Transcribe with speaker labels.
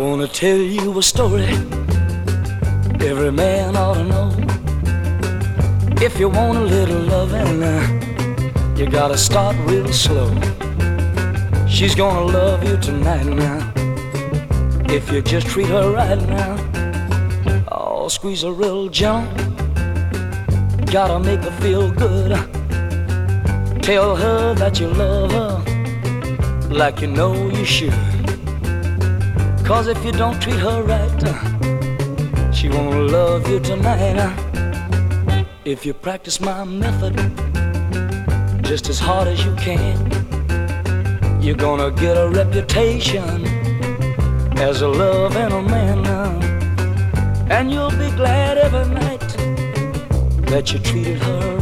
Speaker 1: wanna tell you a story every man ought to know. If you want a little loving, you gotta start real slow. She's gonna love you tonight now, if you just treat her right now. Oh, squeeze her real gentle, gotta make her feel good. Tell her that you love her like you know you should. 'Cause if you don't treat her right, she won't love you tonight. If you practice my method just as hard as you can, you're gonna get a reputation as a loving a man. And you'll be glad every night that you treated her